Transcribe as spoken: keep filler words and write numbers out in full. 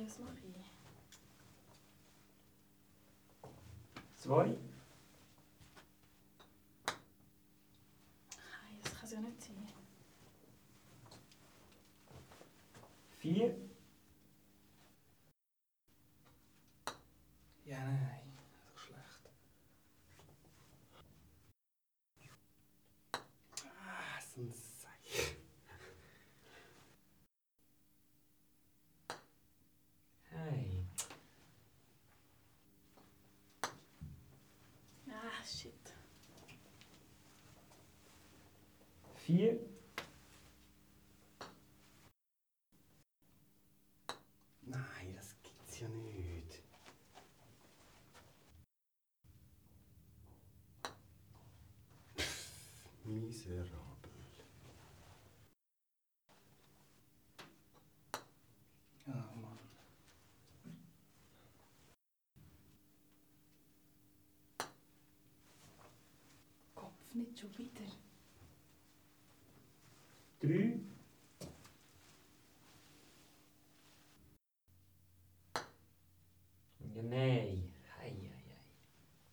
was mache ich? Zwei. Nein, das kann es ja nicht sein. Vier. Ja, nein, das ist schlecht. Ah, so ein Seich. Hey. Ah, shit. Vier. Nein, das gibt's ja nicht. Pff, miserabel. Ah, Mann. Kopf, nicht schon wieder. Drei.